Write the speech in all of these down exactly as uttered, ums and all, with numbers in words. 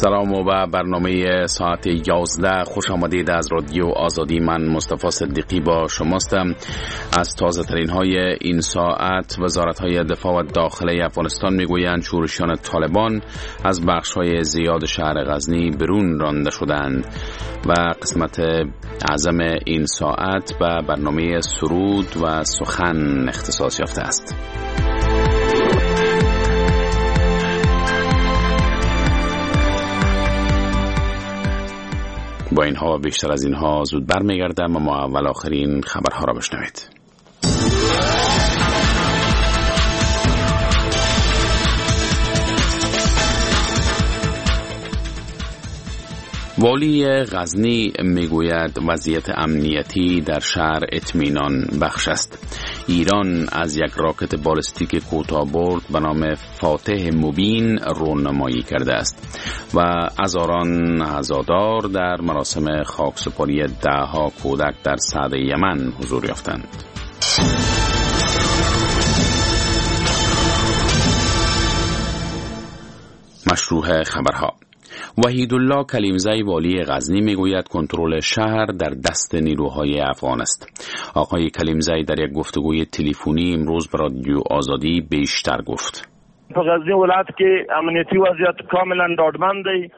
سلام و به برنامه ساعت یازده خوش آمدید از رادیو آزادی. من مصطفی صدیقی با شماستم. از تازه ترین های این ساعت، وزارت های دفاع و داخلی افغانستان میگویند شورشیان طالبان از بخش های زیاد شهر غزنی برون رانده شدند و قسمت اعظم این ساعت به برنامه سرود و سخن اختصاص یافته است. با اینها بیشتر از اینها زود برمیگردم، اما اول آخرین خبرها را بشنوید. والی غزنی میگوید وضعیت امنیتی در شهر اطمینان بخش است. ایران از یک راکت بالستیک کوتاه‌برد به نام فاتح مبین رونمایی کرده است و هزاران عزادار در مراسم خاکسپاری دهها کودک در سعد یمن حضور یافتند. مشروع خبرها. وحیدالله کلیمزی والی غزنی میگوید کنترل شهر در دست نیروهای افغان است. آقای کلیمزی در یک گفتگوی تلفنی امروز به رادیو آزادی بیشتر گفت. غزنی ولایت که امنیتی وضعیت کاملا ډاډمند دی.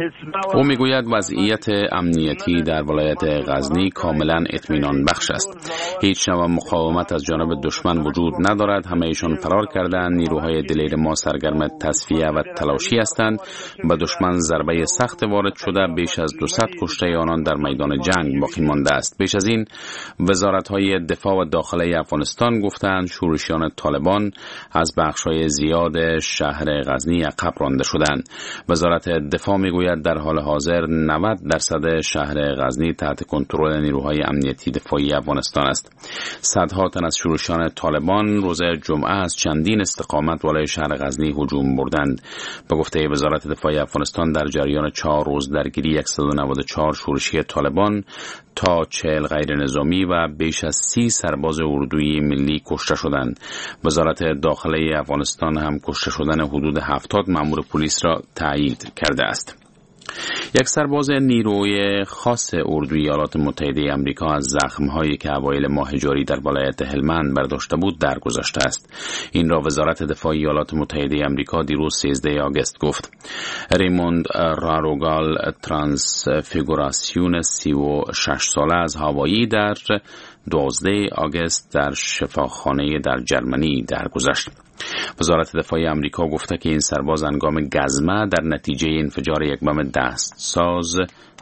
او میگوید وضعیت امنیتی در ولایت غزنی کاملا اطمینان بخش است. هیچ نوع مقاومت از جانب دشمن وجود ندارد. همه ایشان فرار کردند. نیروهای دلیر ما سرگرم تصفیه و تلاشی هستند. به دشمن ضربه سخت وارد شده. بیش از دویست کشته آنان در میدان جنگ باقی مانده است. بیش از این وزارت‌های دفاع و داخلی افغانستان گفتند شورشیان طالبان از بخش‌های زیاد شهر غزنی عقب رانده شدند. وزارت دفاع میگوید در حال حاضر نود درصد شهر غزنی تحت کنترل نیروهای امنیتی دفاعی افغانستان است. صدها تن از شورشیان طالبان روز جمعه از چندین استقامت والای شهر غزنی هجوم بردند. به گفته وزارت دفاع افغانستان در جریان چهار روز درگیری صد و نود و چهار شورشی طالبان تا چهل غیر نظامی و بیش از سی سرباز اردوی ملی کشته شدند. وزارت داخلی افغانستان هم کشته شدن حدود هفتاد مأمور پلیس را تایید کرده است. یک سرباز نیروی خاص اردوی ایالات متحده آمریکا از زخم‌هایی که اوایل ماه جاری در ولایت هلمند برداشته بود درگذشته است. این را وزارت دفاع ایالات متحده آمریکا دیروز سیزده آگوست گفت. ریموند راروگال ترانسفیگوراسیون سی و شش ساله از هاوایی در دوازده آگوست در شفاخانه در جرمنی درگذشت. وزارت دفاع آمریکا گفته که این سرباز هنگام گزمه در نتیجه انفجار یک بم دستساز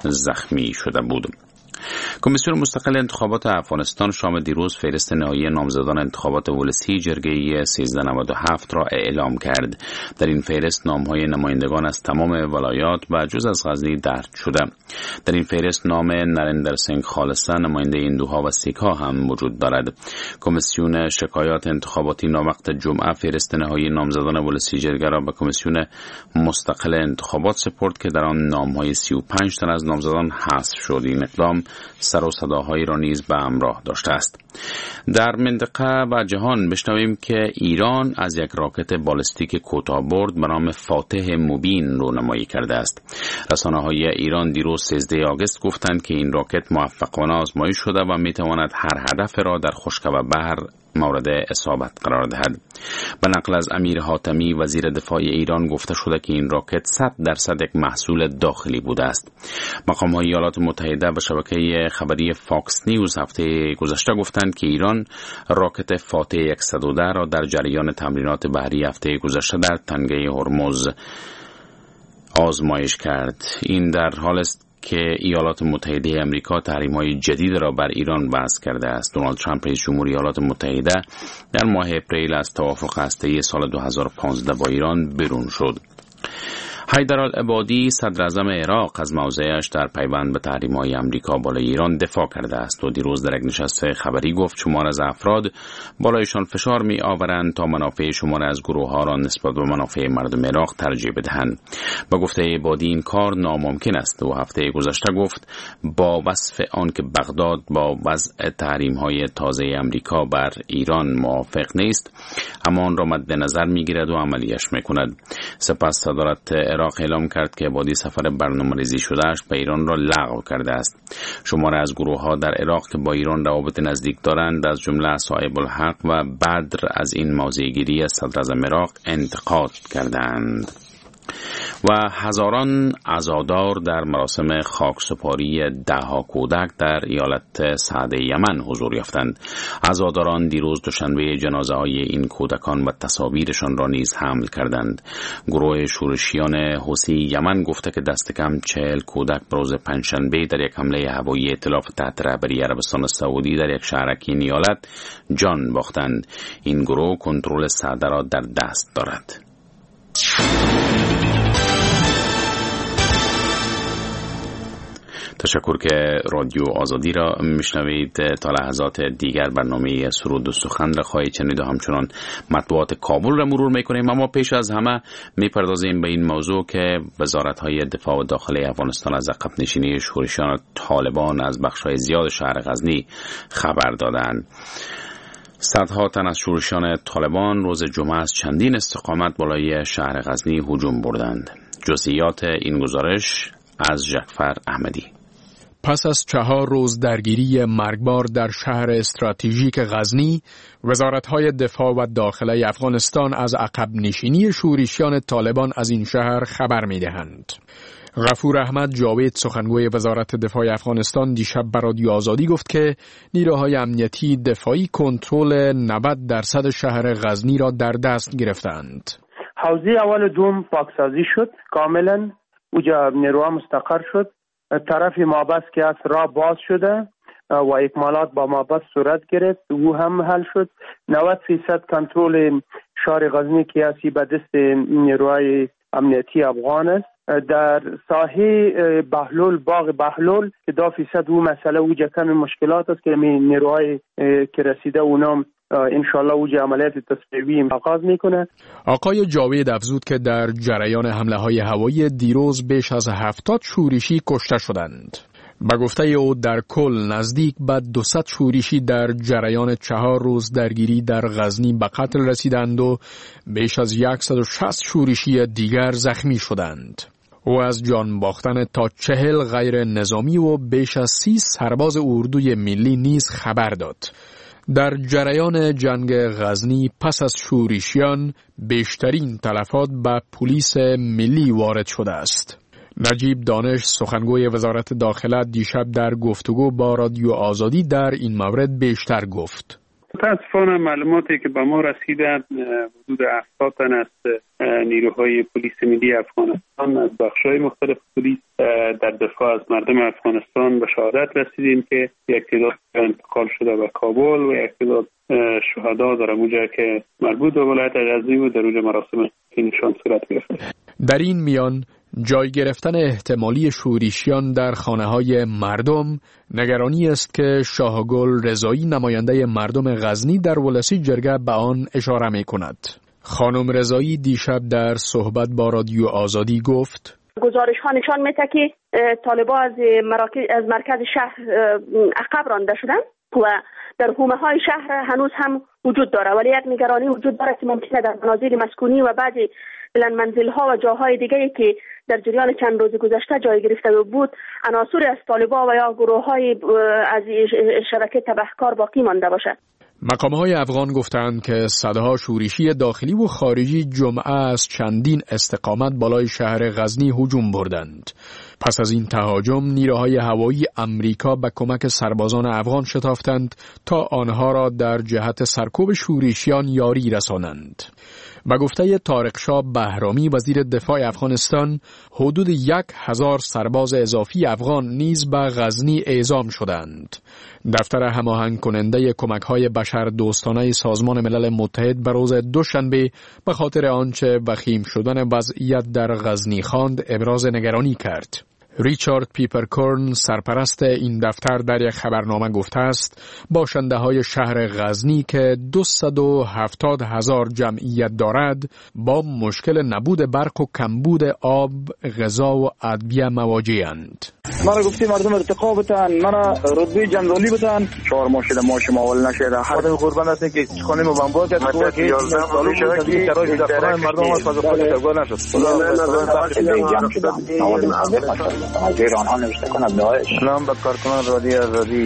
زخمی شده بود. کمیسیون مستقل انتخابات افغانستان شام دیروز فهرست نهایی نامزدان انتخابات ولسی جرگه سیزده نود و هفت را اعلام کرد. در این فهرست نام‌های نمایندگان از تمام ولایات و جز از غزنی درج شده. در این فهرست نام نریندر سینگ خالصه نماینده هندوها و سیک‌ها هم وجود دارد. کمیسیون شکایات انتخاباتی ناوقت جمعه فهرست نهایی نامزدان ولسی جرگه را به کمیسیون مستقل انتخابات سپرد که در آن نام‌های سی و پنج تن از نامزدان حذف شد. این اقدام سر و صداهایی را نیز به همراه داشته است. در منطقه و جهان بشنویم که ایران از یک راکت بالستیک کوتاه‌برد به نام فاتح مبین رونمایی کرده است. رسانه‌های ایران دیروز سیزده آگوست گفتند که این راکت موفقانه آزمایش شده و می‌تواند هر هدف را در خشک و بحر مورد اصابت قرار دهد. به نقل از امیر حاتمی وزیر دفاع ایران گفته شده که این راکت صد درصد یک محصول داخلی بوده است. مقام‌های ایالات متحده به شبکه خبری فاکس نیوز هفته گذشته گفتند که ایران راکت فاتح صد و ده را در جریان تمرینات بحری هفته گذشته در تنگه هرمز آزمایش کرد. این در حال است که ایالات متحده آمریکا تحریم‌های جدید را بر ایران وضع کرده است. دونالد ترامپ رئیس جمهور ایالات متحده در ماه اپریل از توافق هسته‌ای سال دو هزار و پانزده با ایران برون شد. حیدرالعبادی صدر اعظم عراق از موضعش در پیوند به تحریم‌های آمریکا بالای ایران دفاع کرده است و دیروز در یک نشست خبری گفت شمار از افراد بالایشان فشار می آورند تا منافع شمار از گروه‌ها را نسبت به منافع مردم عراق ترجیح بدهند. با گفته عبادی این کار ناممکن است و هفته گذشته گفت با وصف آن که بغداد با وضع تحریم‌های تازه آمریکا بر ایران موافق نیست، اما آن را مد نظر می‌گیرد و عملیش می‌کند. سپس صدارت عراق عراق اعلام کرد که بادی سفر برنامه‌ریزی شدهش به ایران را لغو کرده است. شماره از گروه‌ها در عراق که با ایران روابط نزدیک دارند از جمله صاحب الحق و بدر از این موضع‌گیری صدر اعظم عراق انتقاد کردند. و هزاران عزادار در مراسم خاکسپاری دهها کودک در ایالت سعد یمن حضور یافتند. عزاداران دیروز دوشنبه جنازه های این کودکان و تصاویرشان را نیز حمل کردند. گروه شورشیان حوثی یمن گفته که دست کم چهل کودک به روز پنجشنبه در یک حمله هوایی ائتلاف تحت رهبری عربستان سعودی در یک شهرک این ایالت جان باختند. این گروه کنترل سعده را در دست دارد. تشکر که رادیو آزادی را میشنوید. تا لحظات دیگر برنامه سرود و سخن را خواهید شنید و همچنان مطبوعات کابل را مرور میکنیم. اما پیش از همه میپردازیم به این موضوع که وزارت‌های دفاع و داخلی افغانستان از عقب نشینی شورشیان طالبان از بخش‌های زیاد شهر غزنی خبر دادند. صدها تن از شورشیان طالبان روز جمعه از چندین استقامت بالای شهر غزنی هجوم بردند. جزئیات این گزارش از جعفر احمدی. پس از چهار روز درگیری مرگبار در شهر استراتژیک غزنی، وزارت‌های دفاع و داخلی افغانستان از عقب نشینی شورشیان طالبان از این شهر خبر می‌دهند. غفور احمد جاوید سخنگوی وزارت دفاع افغانستان دیشب به رادیو آزادی گفت که نیروهای امنیتی دفاعی کنترل نود درصد شهر غزنی را در دست گرفتند. حوزه اول دوم پاکسازی شد، کاملا اوجا نیروها مستقر شد. طرف مابس که از راه باز شده و اکمالات با مابس صورت گرفت او هم حل شد. نود فیصد کنترل شهر غزنی که اسی به دست نیروهای امنیتی افغان است. در ساحه بهلول، باغ بهلول که دو فیصد او مسئله اوجا کم مشکلات است که نیروهای که رسیده اونام انشالله اوج عملیات تصفیه‌ای آغاز میکنه. آقای جاوید افزود که در جریان حمله های هوایی دیروز بیش از هفتاد شورشی کشته شدند. به گفته او در کل نزدیک به دویست شورشی در جریان چهار روز درگیری در غزنی به قتل رسیدند و بیش از صد و شصت شورشی دیگر زخمی شدند. او از جان باختن تا چهل غیر نظامی و بیش از سی سرباز اردوی ملی نیز خبر داد. در جریان جنگ غزنی پس از شورشیان بیشترین تلفات به پلیس ملی وارد شده است. نجیب دانش سخنگوی وزارت داخله دیشب در گفتگو با رادیو آزادی در این مورد بیشتر گفت. متاسفانه معلوماتی که به ما رسیدند حدود هفتاد تن از نیروهای پلیس ملی افغانستان از بخش‌های مختلف پلیس در دفاع از مردم افغانستان به شهادت رسیدیم که یک تعداد انتقال شده به کابل و یک تعداد شهدا در اونجا که مربوط به ولایت غزنی و در اونجا مراسم نشان صورت گرفته. در این میان جای گرفتن احتمالی شورشیان در خانه‌های مردم نگرانی است که شاهگل رضایی نماینده مردم غزنی در ولسی جرگه به آن اشاره می‌کند. خانم رضایی دیشب در صحبت با رادیو آزادی گفت: گزارش‌ها نشان می‌دهد که طالبان از مراکز از مرکز شهر عقب رانده شدند و در حومه‌های شهر هنوز هم وجود داره، ولی یک نگرانی وجود داره که ممکنه در منازل مسکونی و بعضی بلند منزل‌ها و جاهای دیگری که در جریان چند روز گذشته جای گرفته بود عناصر از طالبان و یا گروه‌های از شبکه تبهکار باقی مانده باشد. مقام‌های افغان گفتند که صدها شورشی داخلی و خارجی جمعه از چندین استقامت بالای شهر غزنی هجوم بردند. پس از این تهاجم نیروهای هوایی امریکا به کمک سربازان افغان شتافتند تا آنها را در جهت سرکوب شورشیان یاری رسانند. به گفته طارق شاه بهرامی وزیر دفاع افغانستان، حدود یک هزار سرباز اضافی افغان نیز به غزنی اعزام شدند. دفتر هماهنگ کننده کمک‌های بشر دوستانه سازمان ملل متحد به روز دوشنبه به خاطر آنچه وخیم شدن وضعیت در غزنی خواند ابراز نگرانی کرد. ریچارد پیپرکورن سرپرست این دفتر در یک خبرنامه گفته است باشنده های شهر غزنی که دویست و هفتاد هزار جمعیت دارد با مشکل نبود برق و کمبود آب، غذا و ادویه مواجه‌اند. مرا گفتی مردم ارتقا بتن، مرا رتبه جنرالی بتن، چهار ماه شده ماش معول نشده. خودم قربان هستم که خانه ما بمبار کرد تو که سالو شده که کرای دفتر مردم از خود خود نشد. ایران ها نوشته کنند داعش. سلام به کارکنان رادیو آزادی.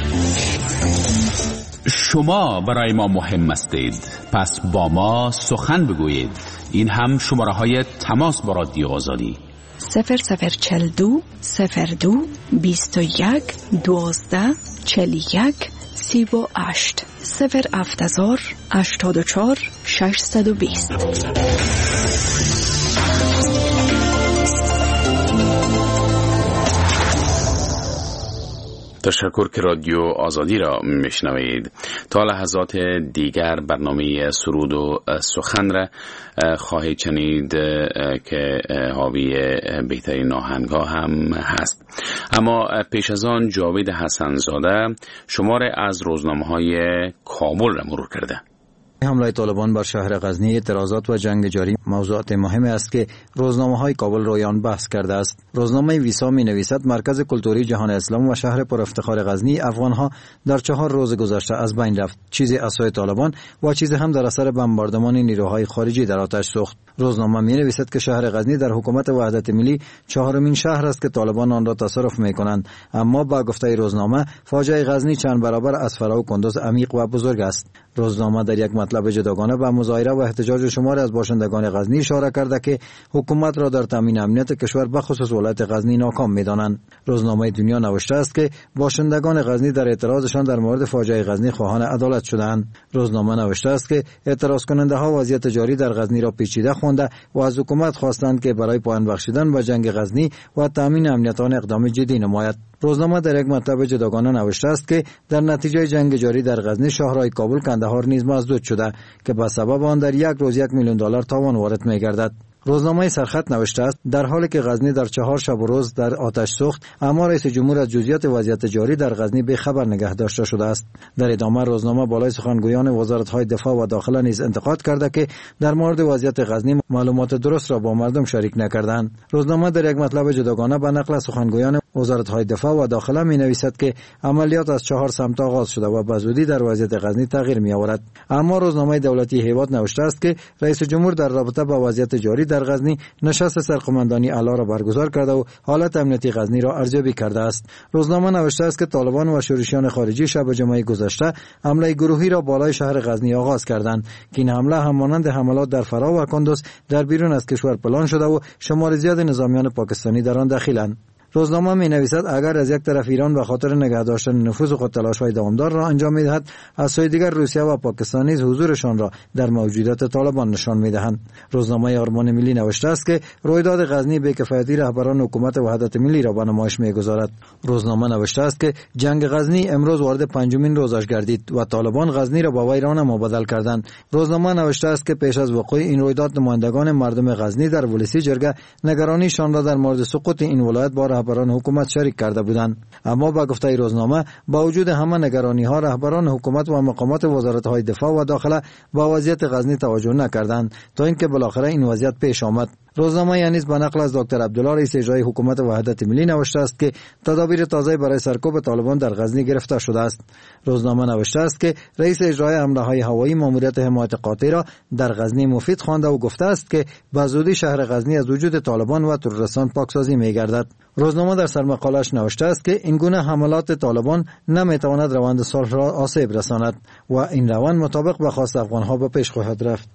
شما برای ما مهم هستید، پس با ما سخن بگویید. این هم شماره های تماس با رادیو آزادی صفر صفر چل دو صفر دو بیست و یک دوازده چل یک سی و هشت صفر افتزار هشتاد و چهار ششصد و بیست. تشکر که رادیو آزادی را میشنوید. تا لحظات دیگر برنامه سرود و سخن را خواهید شنید که حاوی بهترین آهنگ‌ها هم هست. اما پیش از آن جاوید حسن‌زاده شماره از روزنامه‌های کابل را مرور کرده. حمله طالبان بر شهر غزنی، اعتراضات و جنگ جاری موضوعات مهمی است که روزنامه‌های کابل رویان بحث کرده است. روزنامه ویسا می‌نویسد مرکز کلتوری جهان اسلام و شهر پر افتخار غزنی افغان‌ها در چهار روز گذشته از بین رفت. چیزی از سوی طالبان و چیزی هم در اثر بمباردمان نیروهای خارجی در آتش سوخت. روزنامه می‌نویسد که شهر غزنی در حکومت وحدت ملی چهارمین شهر است که طالبان آن را تصرف می‌کنند، اما با گفته روزنامه فاجعه غزنی چند برابر از فرا و کندوز عمیق و بزرگ است. روزنامه در یک مطلب جداگانه به مظاهره و احتجاج شمار از باشندگان غزنی اشاره کرده که حکومت را در تامین امنیت کشور به خصوص ولایت غزنی ناکام می‌دانند. روزنامه دنیا نوشته است که باشندگان غزنی در اعتراضشان در مورد فاجعه غزنی خواهان عدالت شدند. روزنامه نوشته است که اعتراض کننده ها وضعیت جاری در غزنی را پیچیده خوانده و از حکومت خواستند که برای پایان بخشیدن به جنگ غزنی و تامین امنیت آن اقدام جدی نماید. روزنامه در یک مطلب جداگانه نوشته است که در نتیجه جنگ جاری در غزنی شاهراه کابل کندهار نیز مسدود شده که به سبب آن در یک روز یک میلیون دلار تاوان وارد می‌گردد. روزنامه سرخط نوشته است در حالی که غزنی در چهار شب و روز در آتش سوخت، اما رئیس جمهور از جزئیات وضعیت جاری در غزنی به خبر نگه داشته شده است. در ادامه روزنامه بالای سخنگویان وزارت‌های دفاع و داخله نیز انتقاد کرده که در مورد وضعیت غزنی معلومات درست را با مردم شریک نکردند. روزنامه در یک مطلب جداگانه به نقل سخنگویان وزارت‌های دفاع و داخله می‌نویسد که عملیات از چهار سمت آغاز شده و به زودی در وضعیت غزنی تغییر می‌آورد. اما روزنامه دولتی هیواد نوشته است که رئیس جمهور در رابطه با وضعیت جاری در غزنی نشست سرقماندانی اعلی را برگزار کرده و حالت امنیتی غزنی را ارزیابی کرده است. روزنامه نوشته است که طالبان و شورشیان خارجی شب جمعه گذشته حمله گروهی را بالای شهر غزنی آغاز کردند که این حمله همانند حملات در فرا و کندوز در بیرون از کشور پلان شده و شمار زیاد نظامیان پاکستانی در آن دخیلند. روزنامه می نویسد اگر از یک طرف ایران به خاطر نگه داشتن نفوذ خود تلاش‌های دوامدار را انجام می‌دهد، از سوی دیگر روسیه و پاکستان نیز حضورشان را در موجودیت طالبان نشان می‌دهند. روزنامه آرمان ملی نوشته است که رویداد غزنی بی‌کفایتی رهبران حکومت وحدت ملی را به نمایش می‌گذارد. روزنامه نوشته است که جنگ غزنی امروز وارد پنجمین روزش گردید و طالبان غزنی را با ویرانه مبدل کردند. روزنامه نوشته است که پیش از وقوع این رویداد نمایندگان مردم غزنی در ولسی جرگه نگرانیشان را در مورد سقوط این ولایت با رهبران حکومت شریک کرده بودند، اما با گفته روزنامه با وجود همه نگرانی ها رهبران حکومت و مقامات وزارت های دفاع و داخله با وضعیت غزنی توجه نکردند تا اینکه بالاخره این وضعیت پیش آمد. روزنامه یعنی به نقل از دکتر عبدالله رئیس اجرایی حکومت وحدت ملی نوشته است که تدابیر تازه برای سرکوب طالبان در غزنی گرفته شده است. روزنامه نوشته است که رئیس اجرایی حمله های هوایی ماموریت حمایت قاطع را در غزنی مفید خوانده و گفته است که به زودی شهر غزنی از وجود طالبان و تروریستان پاکسازی می‌گردد. روزنامه در سرمقاله‌اش نوشته است که این گونه حملات طالبان نمی‌تواند روند صلح را آسیب رساند و این روند مطابق به خواست افغان‌ها به پیش خواهد رفت.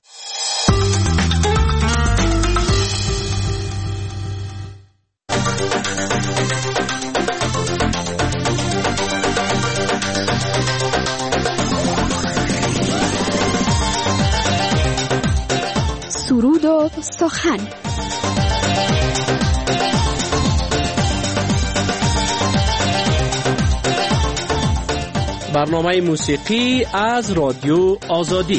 سرود و سخن. برنامه موسیقی از رادیو آزادی.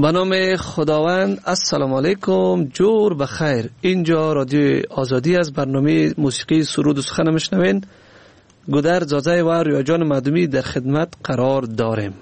به نام خداوند. السلام علیکم، جور بخیر. اینجا رادیو آزادی از برنامه موسیقی سرود و سخن میشنوین. گودر زازه و ریاجان مردمی در خدمت قرار داریم.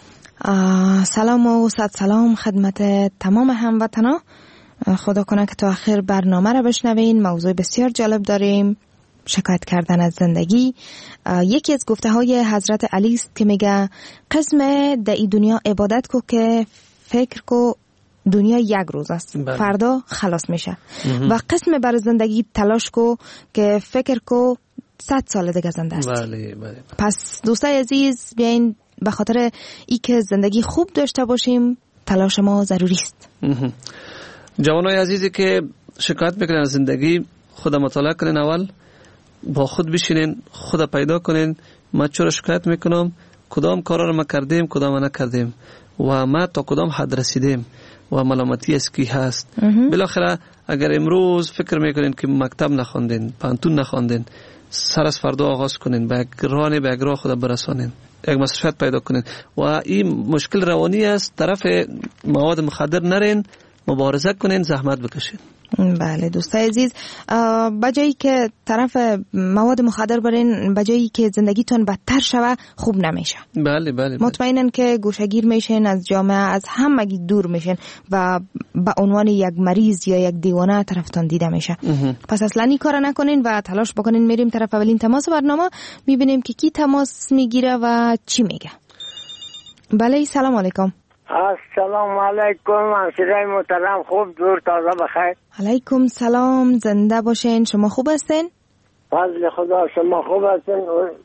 سلام و صد سلام خدمت تمام هموطنا. خدا کنه که تا آخر برنامه را بشنوین. موضوع بسیار جالب داریم، شکایت کردن از زندگی. یکی از گفته های حضرت علی است که میگه قسم در این دنیا عبادت کو که فکر کو دنیا یک روز است، بله. فردا خلاص میشه. و قسم بر زندگی تلاش کو که فکر کو صد سال دیگه زنده است. بله بله. پس دوستای عزیز بیاین به خاطر ای که زندگی خوب داشته باشیم تلاش ما ضروری است. جوانای عزیزی که شکایت میکنن از زندگی، خود مطالعه کنین، اول با خود بشینین، خود پیدا کنین ما چرا شکایت میکنم، کدام کارا رو ما کردیم کدام نکردیم و ما تا کدام حد رسیدیم و ملامتی از کی هست. بالاخره اگر امروز فکر میکنین که مکتب نخوندین، پانتون نخوندین، سر از فردا آغاز کنین، به راه به راه خود برسانین، یک مسئولیت پیدا کنین و این مشکل روانی است. طرف مواد مخدر نرین، مبارزه کنین، زحمت بکشین. بله دوستای عزیز، بجایی که طرف مواد مخدر برین، بجایی که زندگیتون بدتر شوه، خوب نمیشه. بله بله. مطمئنن که گوشهگیر میشین، از جامعه از همگی دور میشین و به عنوان یک مریض یا یک دیوانه طرفتان دیده میشه. پس اصلا این کار نکنین و تلاش بکنین. میریم طرف اولین تماس برنامه، میبینیم که کی تماس میگیره و چی میگه. بله سلام علیکم. السلام علیکم همشیرای محترم، خوب دور تازه بخیر. علیکم سلام، زنده باشین. شما خوب هستین؟ فضل خدا، شما خوب هستین؟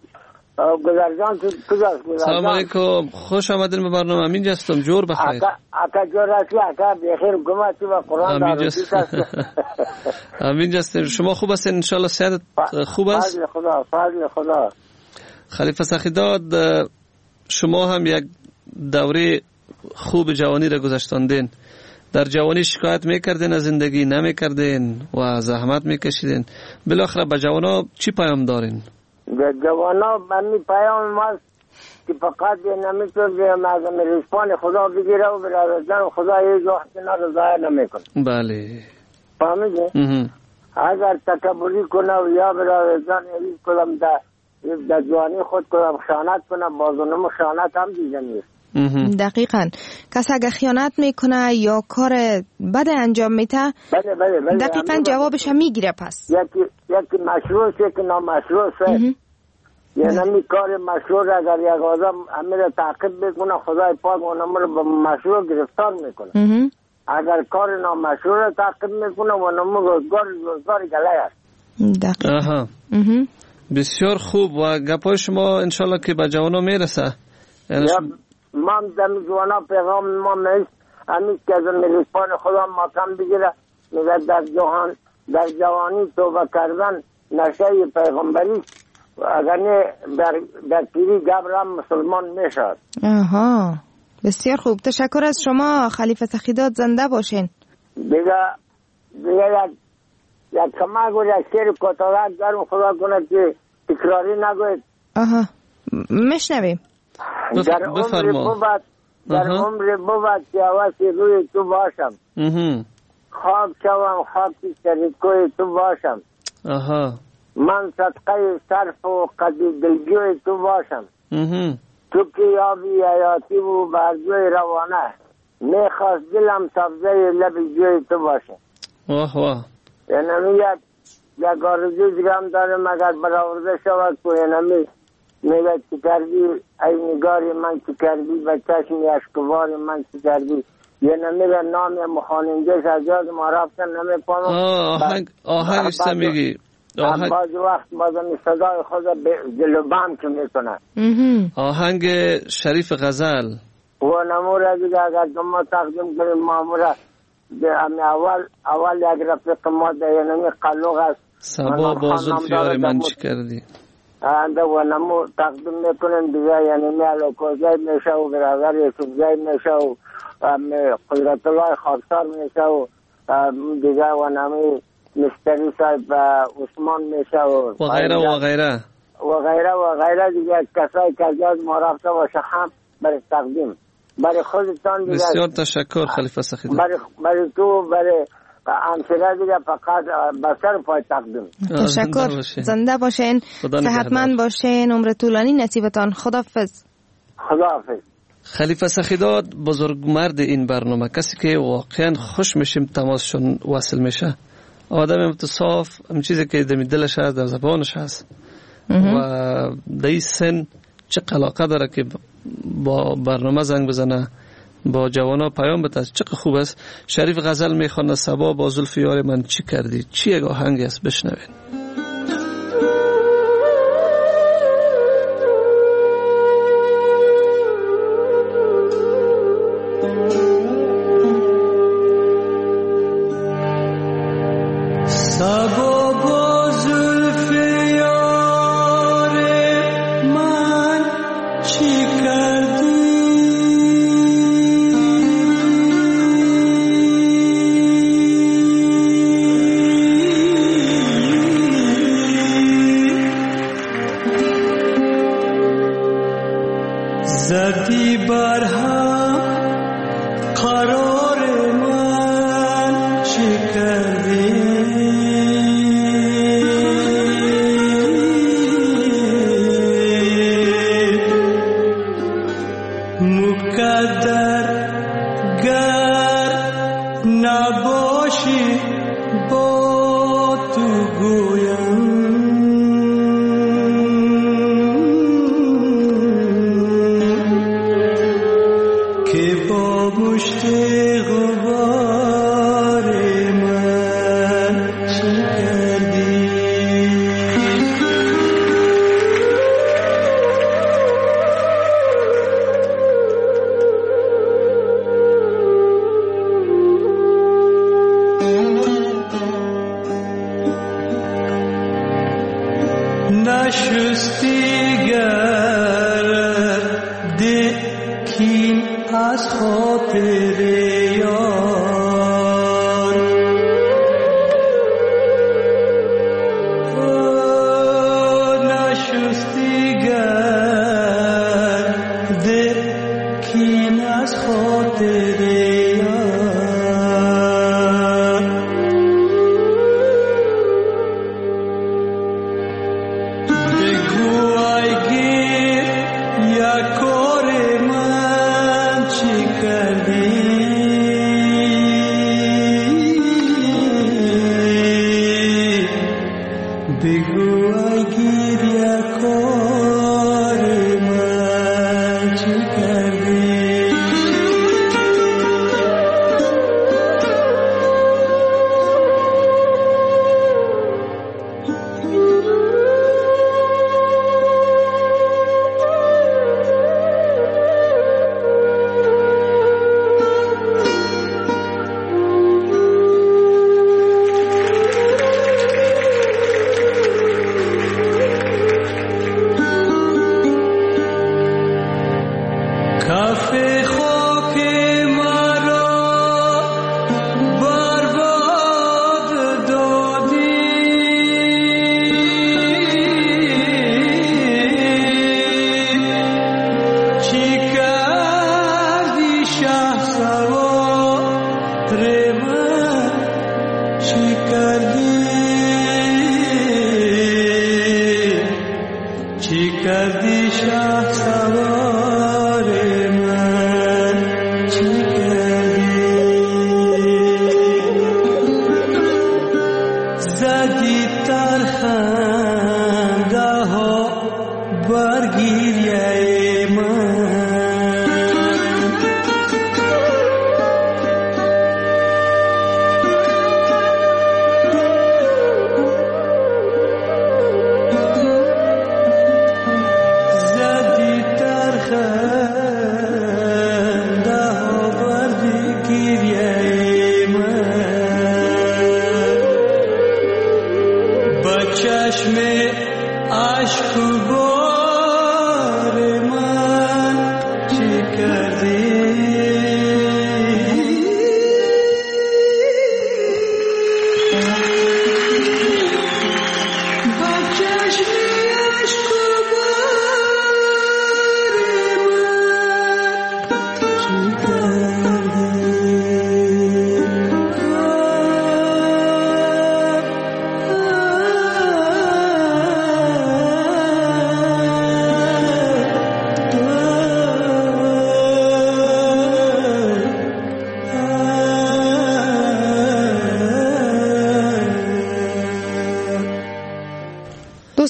گذرجان تو کجاست؟ سلام علیکم، خوش آمدین به برنامه. امین جستم، جور بخیر. اکا اکا جور هستی، اکا بخیر گماتی و قرآن دارو دیست هست. امین جستم، شما خوب هستین؟ انشالله صحت خوب است؟ فضل خدا، فضل خدا. خلیفه سخیداد، شما هم یک دوره خوب جوانی را گذشتاندین. در جوانی شکایت میکردین از زندگی، نمیکردین و زحمت میکشیدین. بالاخره به جوانا چی پیام دارین؟ به جوانا من پیام ماست که فقط نمیتون از رسپان خدا بگیره و برادرزن خدا هیچ وقت نرضایه نمیکنه. بله فهمیدی؟ اگر تکبری کنه و یا برادرزن هیچ کدام در جوانی خود کدام خیانت کنه، بازونم خیانت هم دیگه نیست. دقیقاً. کس اگه خیانت میکنه یا کار بد انجام میده، بله بله بله، دقیقاً جوابش هم میگیره. پس یکی یکی مشروع شه که نامشروع شه. یعنی می کار مشروع اگر یک آدم همه را تعقیب بکنه، خدای پاک اونم رو به مشروع گرفتار میکنه. اگر کار نامشروع را تعقیب میکنه اونم روزگار روزگار گله است. دقیقاً. بسیار خوب. و گپای شما انشالله که به جوانا میرسه. یعنی ما دمی جوانا پیغام ما میست همیست که از رسپان خدا ماتم بگیره. میگه در جهان در جوانی توبه کردن نشه پیغمبری، اگر نه در, در پیری گبرم مسلمان میشد. آها بسیار خوب، تشکر از شما خلیفه سخیداد، زنده باشین. دیگه دیگه یک یک کمک و یک شیر کتالت دارم، خدا کنه که تکراری نگوید. آها میشنویم. در عمر بود در عمر بود که حواسی روی تو باشم، خواب شوم خاکی شریکوی تو باشم. آها. من صدقه صرف و قدی دلجوی تو باشم. تو که یابی حیاتی و برجوی روانه، میخواست دلم سبزه لبی جوی تو باشم. واه واه. یعنی یک یک آرزو دیگه هم دارم، اگر برآورده شود که یعنی میگه چی کردی ای نگاری من، چی کردی به چشم اشکوار من، چی کردی. یه نمیگه نام مخانندهش از یاد ما رفتن نمیپانم. آهنگ آهنگ است میگی. آهنگ بعض وقت بازم صدای خود جلوبم که میکنن. آهنگ شریف غزل و نموره دیگه اگر ما تقدیم کنیم ماموره اول اول یک رفیق ما ده یه نمی قلوغ است سبا بازو فیار من چی کردی انده و نمو تقدیم میکنن دیگه یعنی می علاکوزای میشه و برادر یسوفزای میشه و قدرت الله خاکسار میشه و دیگه و نمی مستری صاحب عثمان میشه و و غیره و غیره و غیره و غیره دیگه کسایی که از ما رفته و شخم بر تقدیم. برای خودتان دیگه. بسیار تشکر خلیفه سخیداد. برای برای تو برای همسره دیگه فقط بسر پای تقدیم. تشکر، زنده باشین، صحتمند باشین، عمر طولانی نصیبتان. خداحافظ. خداحافظ. خلیفه سخیداد بزرگ مرد این برنامه، کسی که واقعا خوش میشیم تماسشون وصل میشه. آدم متصاف، هم چیزی که در دلش هست در زبانش هست و در این سن چه علاقه داره که با برنامه زنگ بزنه، با جوانا پیام بده. چقدر خوب است. شریف غزل میخونه صبا با زلف یار من چی کردی، چی یک آهنگی است، بشنوین.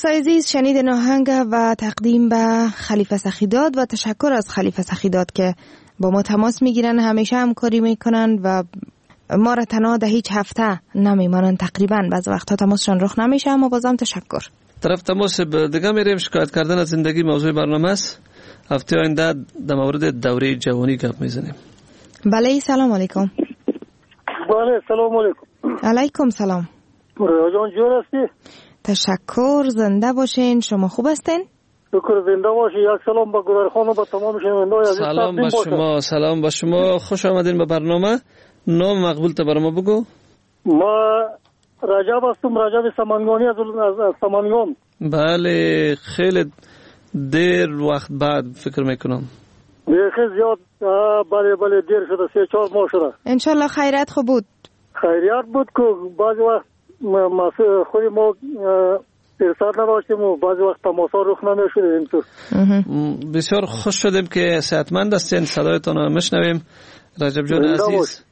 دوستای عزیز، شنیدین آهنگ و تقدیم به خلیفه سخیداد و تشکر از خلیفه سخیداد که با ما تماس میگیرن، همیشه همکاری میکنن و ما را تنها ده هیچ هفته نمیمانن. تقریبا بعض وقتا تماسشان رخ نمیشه، اما بازم تشکر. طرف تماس دیگه میریم. شکایت کردن از زندگی موضوع برنامه است. هفته آینده در مورد دوره جوانی گپ میزنیم. بله، سلام علیکم. بله، سلام علیکم. علیکم سلام. جان جور هستی؟ تشکر، زنده باشین. شما خوب هستین؟ شکر، زنده باشی. یک سلام به گوهرخان و به تمام شنونده‌های عزیز. سلام به شما. سلام به شما. خوش آمدین به برنامه. نام مقبول تا برام بگو. ما رجب هستم، رجب سمنگانی از از سمنگان. بله، خیلی دیر وقت بعد فکر میکنم. خیلی زیاد. بله بله دیر شده، سه چهار ماه شده. انشالله خیریت خوب بود. خیریت بود که بعضی وقت ما خودی ما ارسال نداشتیم و بعضی وقت تماسا رخ نمیشد. اینطور بسیار خوش شدیم که صحتمند هستین. صدایتان رو میشنویم. رجب جان عزیز،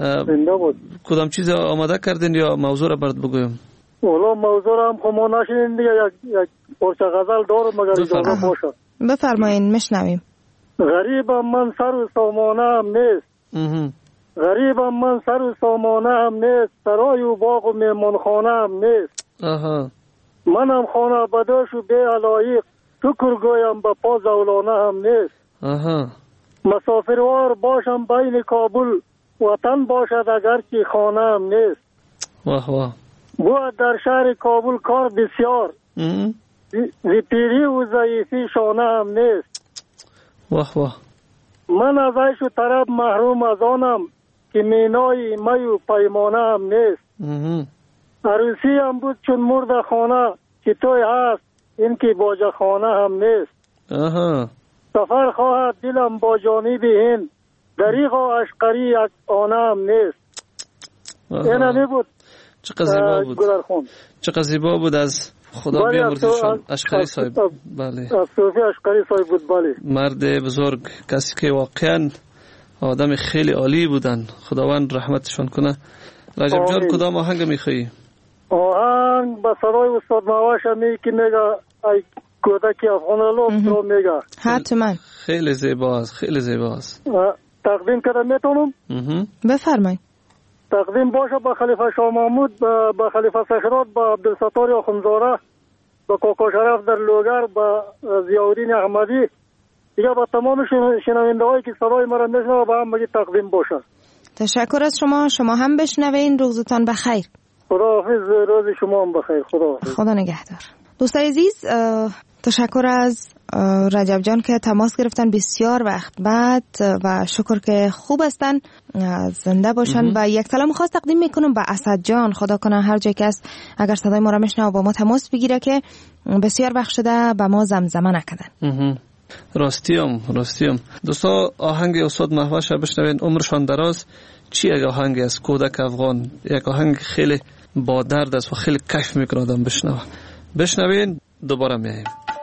کدام چیز آماده کردین یا موضوع را برات بگویم؟ والا موضوع را هم خما نشینین دیگه. یک یک پارچه غزل دارم مگر اجازه باشه. بفرمایین، میشنویم. غریبم من سر و سامانه هم نیست، غریبم من سر و سامانه هم نیست، سرای و باغ و میمانخانه هم نیست. آها. منم خانه بداش و بی علایق، شکر گویم به پا زولانه هم نیست. آها. مسافروار باشم بین کابل، وطن باشد اگر که خانه هم نیست. واه واه. بود در شهر کابل کار بسیار، زی پیری و ضعیفی شانه هم نیست. واه واه. من از عیش و طرب محروم از آنم، که مینای می و پیمانه هم نیست. عروسی هم بود چون مرد خانه، که توی هست این که باجه خانه هم نیست. آها. سفر خواهد دلم با جانب هند، دریغا اشقری یک آنه هم نیست. این همی بود. چقدر زیبا بود. چقدر زیبا بود. از خدا بیامرزشون. اشقری صاحب. بله. از صوفی اشقری صاحب بود. بله. مرد بزرگ، کسی که واقعا آدم خیلی عالی بودن. خداوند رحمتشون کنه. رجب جان کدام آهنگ میخوایی؟ آهنگ به صدای استاد مواش همی که میگه ای کودکی افغانالو رو میگه. حتما. خیلی زیباست، خیلی زیباست. تقدیم کردم میتونم؟ بفرمایید. تقدیم باشه به خلیفه شاه محمود، به خلیفه سخیرات، به عبدالستار آخوندزاده، به کاکا شرف در لوگر، به ضیاءالدین احمدی، دیگه به تمام شنونده هایی که صدای مرا میشنوه به هم بگید تقدیم باشه. تشکر از شما. شما هم بشنوین. روزتان بخیر. خداحافظ. روز شما هم بخیر. خداحافظ. خدا نگهدار. دوستای عزیز، تشکر از رجب جان که تماس گرفتن بسیار وقت بعد و شکر که خوب هستن، زنده باشن. و یک سلام خاص تقدیم میکنم به اسد جان. خدا کنه هر جای که است اگر صدای ما را میشنوه با ما تماس بگیره که بسیار وقت شده به ما زمزمه نکردن. راستیم راستیم. دوستا آهنگ استاد مهوش بشنوین. عمرشان دراز. چی یک آهنگ است؟ کودک افغان. یک آهنگ خیلی با درد است و خیلی کیف میکنه آدم بشنوه. بشنوین دوباره میایم.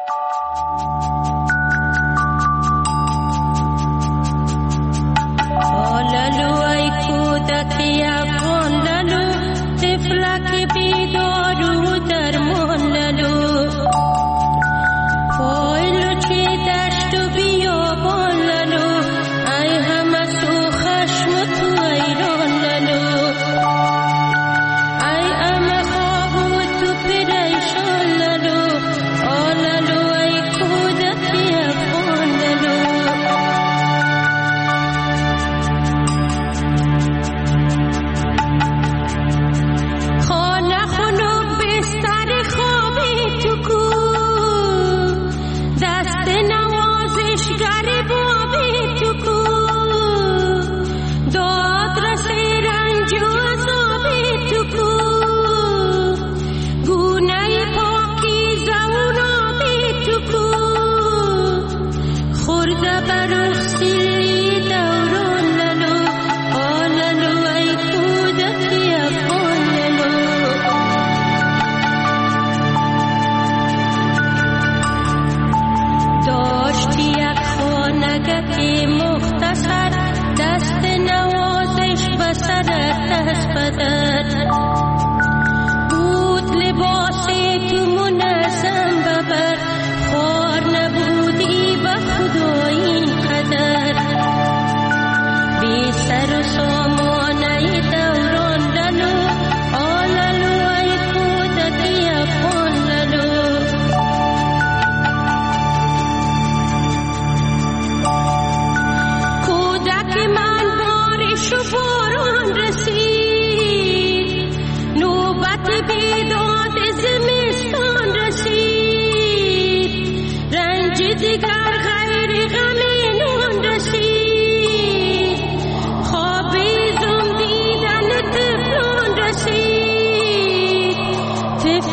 لالو ای کودکی افغان لالو، طفلک بیدار و درمان لالو، پایلو چی دشت و بیابان لالو، ای همه سو خشم تو ایران لالو، ای امه خواب و تو پریشان لالو، آلالو ای کودک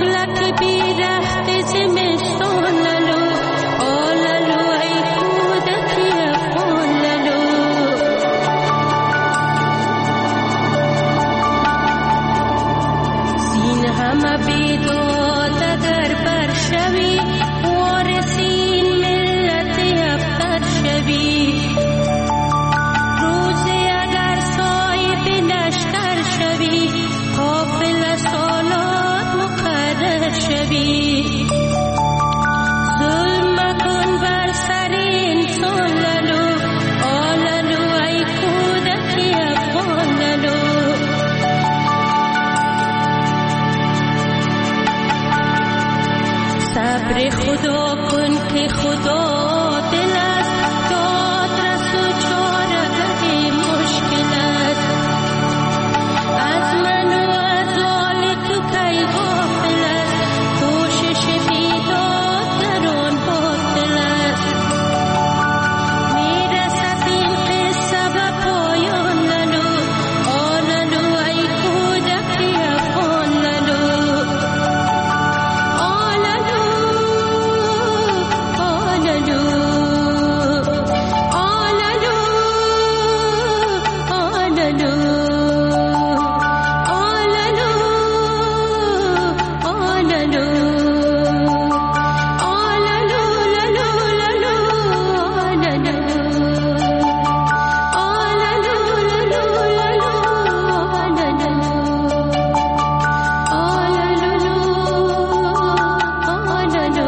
مهلک بیرخت زمستان لالو آلالو ای کودکی افغان لالو زین همه بیداد اگر برشوی وارثین ملت افخر شوی روزی اگر صاحب نشتر شوی قافل سالات مقرر شوی ظلم مکن بر سر انسان لالو آلالو ای کودکی افغان لالو صبر خدا کن که خدا دل است داد رس و چارگاه مشکل است از من و از آل تو کی غافل است کوشش بیداد در آن باطل است میرسد این قصه به پایان لالو آلالو ای کودکی افغان لالو آلالو آلالو آلالو آلالو آلالو آلالو آلالو لالو لالو آلالو آلالو لالو لالو آلالو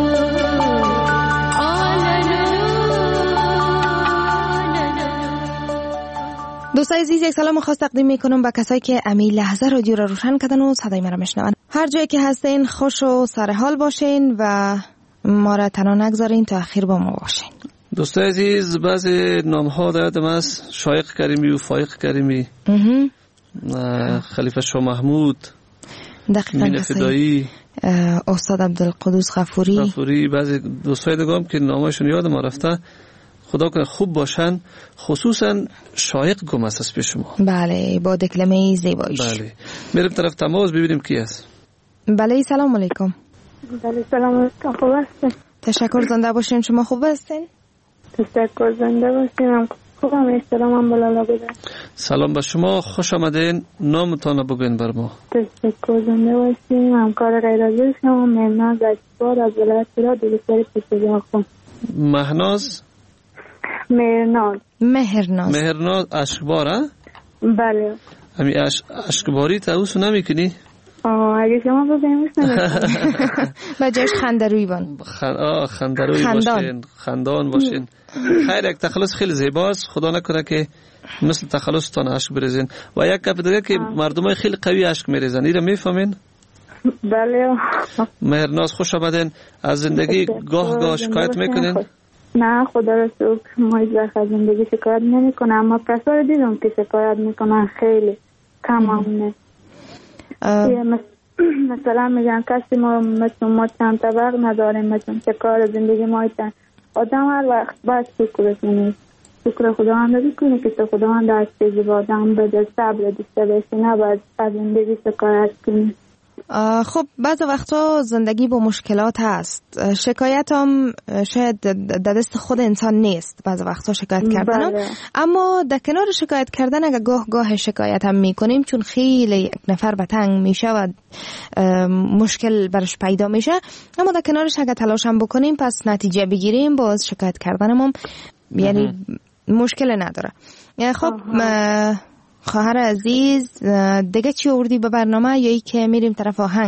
دوستای عزیز یک سلام خاص تقدیم میکنم به کسایی که امی لحظه رادیو را روشن کردن و صدای ما را میشنون. هر جایی که هستین خوش و سر حال باشین و ما را تنها نگذارین تا اخیر با ما باشین. دوستای عزیز بعضی نام ها دادم است شایق کریمی و فایق کریمی خلیفه شاه محمود مین فدایی استاد عبدالقدوس غفوری غفوری بعضی دوستای دیگه هم که نامشون یادم رفته خدا کنه خوب باشن خصوصا شایق گم است پیش شما. بله با دکلمه زیبایش. بله میرم طرف تماس ببینیم کی است. بله سلام علیکم. بله سلام علیکم خوب هستین؟ تشکر زنده باشین شما خوب هستین؟ تشکر زنده باشین خوبم احترامم بلالا بوده. سلام به شما خوش آمدین نامتان بگوین بر ما. تشکر زنده باشین همکار غیرازی شما مهناز اکبار از ولایت را دلسری پشتگاه خون. مهناز مهرناز مهرناز مهرناز اشکبار ها؟ بله همی اش... اشکباری تا اوسو نمی کنی؟ اگه شما بگیمش نمیکنم و جاش خندروی بان خن... آه خندروی باشین خندان باشین خیر یک تخلص خیلی زیباست خدا نکنه که مثل تخلص تان عشق بریزین و یک کپ دیگه که مردم های خیلی قوی عشق میریزن ایره میفهمین؟ بله مهرناز خوش آمدین از زندگی گاه گاه شکایت میکنین؟ نه خدا را شکر ما هیچ وقت از زندگی شکایت نمی کنم اما کسا دیدم که شکایت میکنن خیلی کم همونه مثلا میگن کسی ما مثل ما چند طبق نداریم مثلا چه کار زندگی ما ایتن آدم هر وقت باید شکر کنید شکر خدا هم بکنی که تو خدا هم دست بگی با آدم بده صبر داشته باشی نباید از زندگی شکایت کنی. خب بعض وقتا زندگی با مشکلات هست شکایت هم شاید در دست خود انسان نیست بعض وقتا شکایت کردن بله. اما در کنار شکایت کردن اگه گاه گاه شکایت هم میکنیم چون خیلی یک نفر به تنگ میشه و مشکل برش پیدا میشه اما در کنارش اگه تلاش هم بکنیم پس نتیجه بگیریم باز شکایت کردن هم یعنی مشکل نداره. خب خواهر عزیز دیگه چی آوردی به برنامه یا ای که میریم طرف آهنگ؟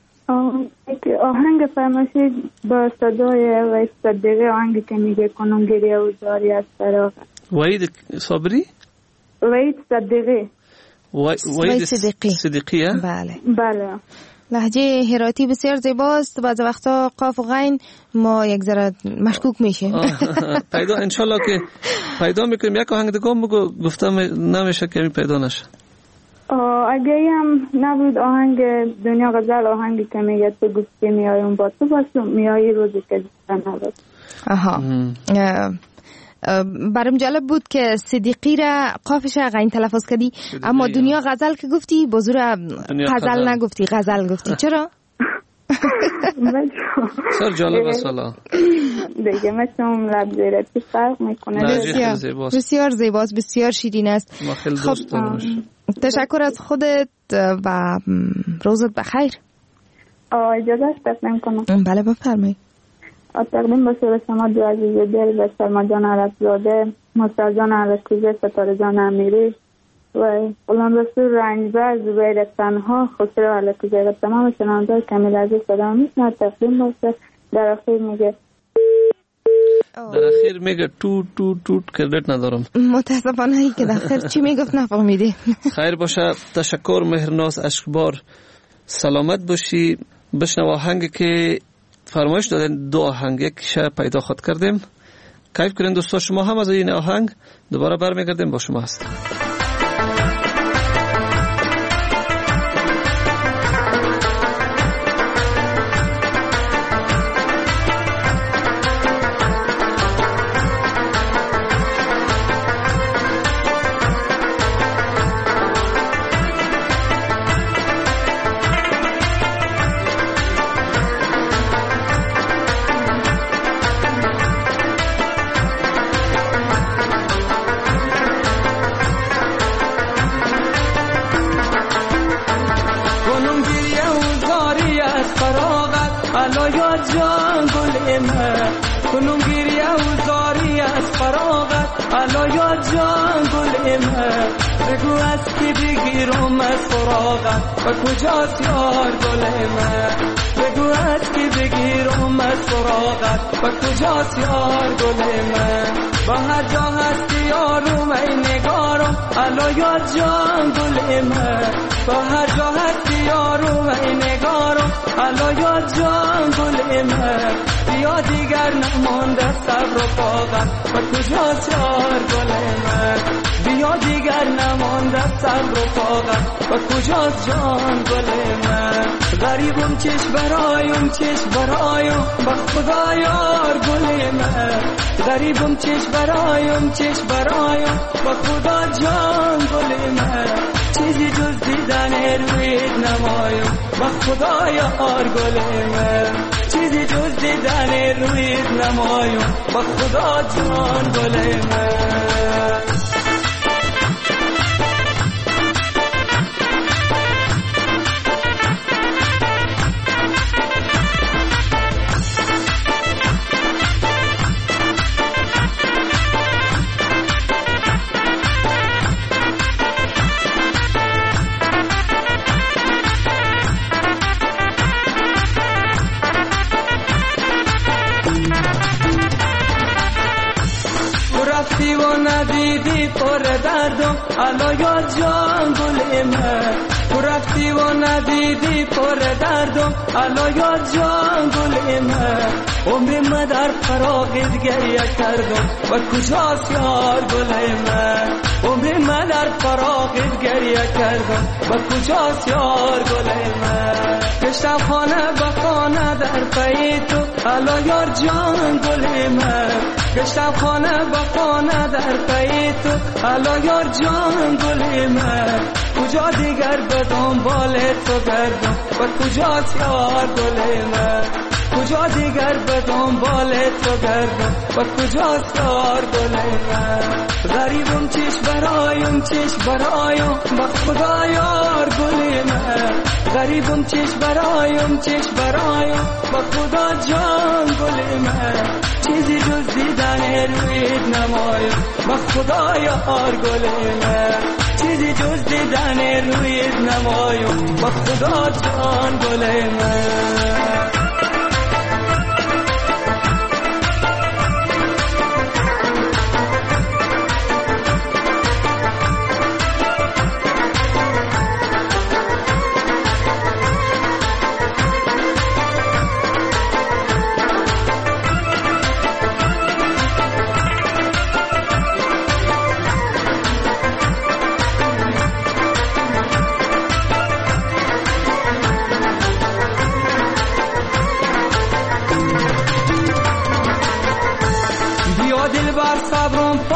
آهنگ فرماشید با صدای وحید صدیقی آهنگی که میگه کنون گریه و زاری از فراغ. وحید صبری؟ وحید صدیقی وحید صدیقی صدیقی ها؟ بله بله لهجه هراتی بسیار زیباست بعض وقتا قاف و غین ما یک ذره مشکوک میشه پیدا انشالله که پیدا میکنیم یک آهنگ دیگه بگو گفتم نمیشه که پیدا نشه اگه هم نبود آهنگ دنیا غزل آهنگی که میگه تو گفتی میایم با تو باشم میایی روزی که دیگه نبود. آها برام جالب بود که صدیقی را قافش غین تلفظ کردی اما دنیا غزل که گفتی بزرگ غزل نگفتی غزل گفتی چرا؟ سر جالب است والا. دیگه مثل لب زیرتی فرق میکنه. بسیار بسیار زیباست، بسیار شیرین است. ما خیلی دوست دارم. تشکر از خودت و روزت بخیر. اجازه است تقدیم کنم؟ بله بفرمایید. تقدیم به سر شما دو عزیز دل و سلما جان عرفزاده، مستر جان عرفزاده، ستاره جان امیری و غلام رسول رنجبر، زبیر تنها، خسرو علکوزه و تمام شنونده‌های کمیل عزیز صدا میشنوه. تقدیم باشه. در اخیر میگه در اخیر میگه توت توت توت کردت ندارم. متاسفانه ای که در اخیر چی میگفت نفهمیدی. خیر باشه. تشکر مهرناز اشکبار. سلامت باشی. بشنو آهنگی که فرمایش دادن، دو آهنگ، یک شب پیدا خود کردیم. کیف کنین دوستا، شما هم از این آهنگ دوباره برمیگردیم با شما هستم. و کجاست یار گل من؟ بگو از کی بگیرم از سراغت و کجاست یار گل من؟ با هر جا هستی یارم ای نگارم الا یار جان گل من. با هر جا هستی یارم ای نگارم الا یار جان گل من. بیا دیگر نمانده صبر و طاقت و کجاست یار گل من؟ بیا دیگر نمانده صبر و طاقت و کجاست جان گل من؟ غریبم چش برایم چش برایم با خدا یار گل من. غریبم چش برایم چش برایم با خدا جان گل من. چیزی جز دیدن رویت نمایم با خدا یار گل من. چیزی جز دیدن رویت نمایم با خدا جان گل من. رفتی و ندیدی پر دردم الا یا جان گل من. تو رفتی و ندیدی پر دردم الا یا جان گل من. عمر من در فراقت گریه کردم و کجاست یار گل من. عمر من در فراقت گریه کردم و کجاست یار گل من. گشتم خانه به خانه در پی تو الا یار جان گل من. گشتم خانه به خانه در پی تو الا یار جان گل من. کجا دیگر به دنبال تو گردم و کجاست یار گل من. کجا دیگر به دنبال تو گردم و کجاست یار گل من. غریبم چش برایم چش برایم با خدا یار گل من. غریبم چش برایم چش برایم با خدا جان گل من. چیزی جز دیدن رویت نمایم با خدا یار گل من. چیزی جز دیدن رویت نمایم با خدا جان گل من.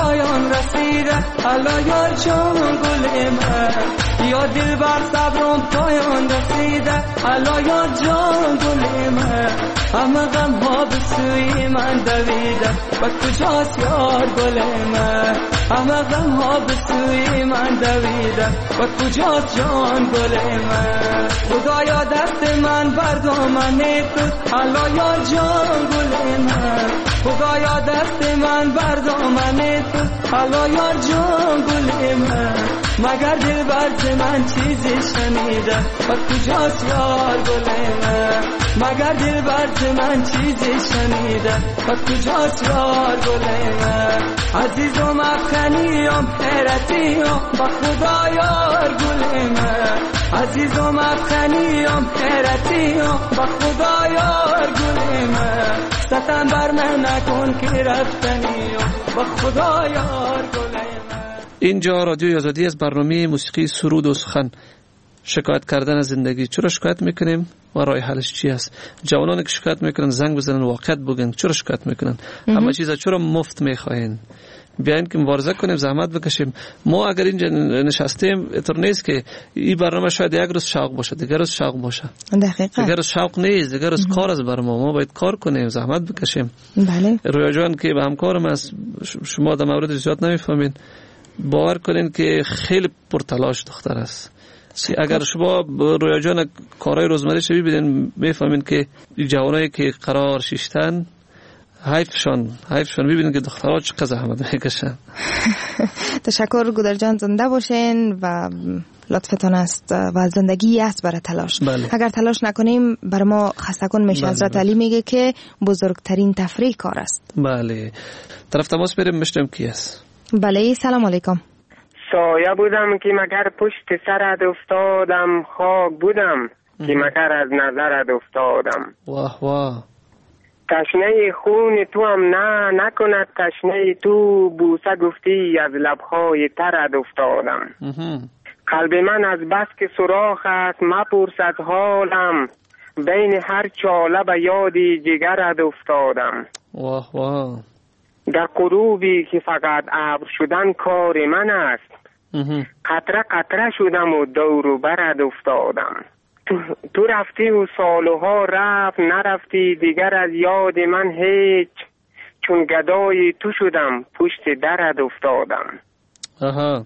پایان رسیده الا یار جان گل من یا دل بر صبرم پایان رسیده الا یار جان گل من همه غم ها به سوی من دویده و کجاست یار گل من همه غم ها به سوی من دویده و کجاست جان گل من خدایا دست من بر دامن تو الا یار جان گل من خدایا دست من بر دامن تو الا یار جان گل من مگر دل بر من چیزی شنیده و کجاست یار گل من مگر دل بر من چیزی شنیده و کجاست یار گل من عزیزم افغانیم حیرتیم با خدا یار گل من عزیزم افغانیم حیرتیم با خدا یار گل من ستم بر من نکن که رفتنیم با خدا یار گل من. اینجا رادیوی آزادی از برنامه موسیقی سرود و سخن. شکایت کردن از زندگی، چرا شکایت میکنیم و راه حلش چی است؟ جوانانی که شکایت میکنن زنگ بزنن واقعیت بگن چرا شکایت میکنن؟ همه چیزا چرا مفت میخواین؟ بیاین که مبارزه کنیم، زحمت بکشیم. ما اگر اینجا نشستیم اطور نیست که این برنامه شاید یک روز شوق باشه، دیگر روز شوق باشه. دقیقاً. دیگر روز شوق نیست، دیگر روز کار از بر ما. ما باید کار کنیم، زحمت بکشیم. بله. رویا جان که به همکارم از شما در مورد زیاد نمیفهمین. باور کنین که خیلی پرتلاش دختر است. اگر شما رویا جان کارهای روزمره‌اش ببینین میفهمین که جوانایی که قرار شیشتن حیفشان حیفشان ببینین که دخترها چقدر زحمت میکشن. تشکر گودر جان، زنده باشین و لطفتون است و زندگی است برای تلاش. بله. اگر تلاش نکنیم بر ما خسته کن میشه. حضرت علی میگه که بزرگترین تفریح کار است. بله. طرف تماس بریم مشتم کی است؟ بله سلام علیکم. سایه بودم که مگر پشت سرت افتادم، خاک بودم که مگر از نظرت افتادم. واه واه. تشنه خون تو هم نه نکند تشنه تو، بوسه گفتی از لبهای ترت افتادم. قلب من از بس که سوراخ است مپرس از حالم، بین هر چاله به یادی جگرت افتادم. واه واه. در غروبی که فقط ابر شدن کار من است، قطره قطره شدم و دور و برت افتادم. تو, تو رفتی و سالها رفت نرفتی، دیگر از یاد من هیچ، چون گدای تو شدم پشت درت افتادم. آها.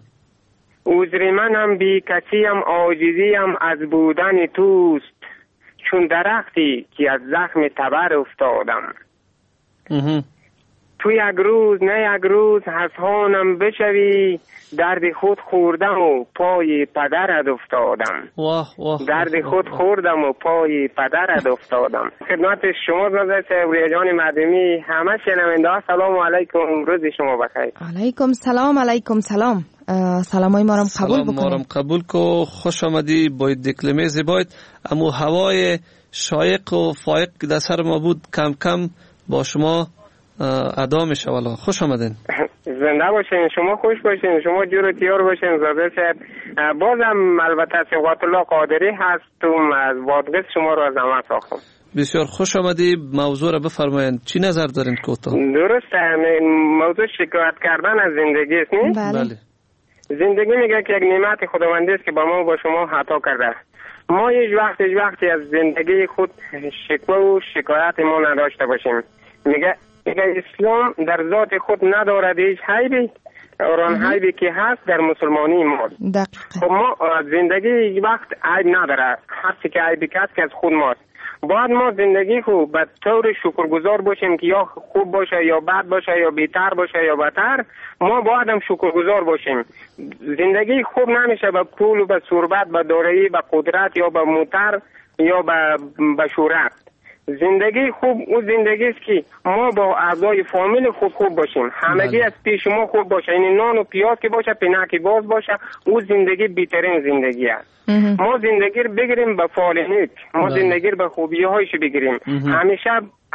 عذر منم بی کسیم عاجزیم از بودن توست، چون درختی که از زخم تبر افتادم. اها. تو یک روز نه یک روز حسانم بشوی، درد خود خوردم و پای پدرت افتادم. واه واه. درد خود خوردم و پای پدرت افتادم. خدمت شما حضرت رویا جان مدنی، همه شنونده ها سلام علیکم، روز شما بخیر. علیکم سلام. علیکم سلام. سلامای ما رو قبول بکنید. سلام ما رو قبول کو. خوش آمدی. با دکلمه زیبایت اما هوای شایق و فایق در سر ما بود کم کم با شما ادا میشه. والا خوش آمدین. زنده باشین، شما خوش باشین، شما جور و تیار باشین. زاده صاحب بازم البته صفات الله قادری هستم از وادقس شما رو از زحمت ساختم. بسیار خوش آمدی. موضوع را بفرمایید، چی نظر دارین کوتاه؟ درسته، موضوع شکایت کردن از زندگی است نه؟ بله. زندگی میگه که یک نعمت خداوندی است که با ما با شما عطا کرده. ما هیچ وقت هیچ وقتی از زندگی خود شکوه و شکایت ما نداشته باشیم. میگه میگه اسلام در ذات خود ندارد هیچ عیبی، آن عیبی که هست در مسلمانی ما. خب ما زندگی هیچ وقت عیب نداره، هر چی که عیبی هست که از خود ماست. باید ما زندگی خوب به طور شکرگزار باشیم که یا خوب باشه یا بد باشه یا بهتر باشه یا بدتر، ما باید هم شکرگزار باشیم. زندگی خوب نمیشه به پول و به ثروت، به دارایی، به قدرت یا به موتر یا به به شهرت. زندگی خوب او زندگی است که ما با اعضای فامیل خوب خوب باشیم، همگی از پیش ما خوب باشه، یعنی نان و پیاز که باشه، پینکی باز باشه، او زندگی بهترین زندگی است. ما زندگی رو بگیریم به فعالیت، ما زندگی رو به خوبی هایش بگیریم، همیشه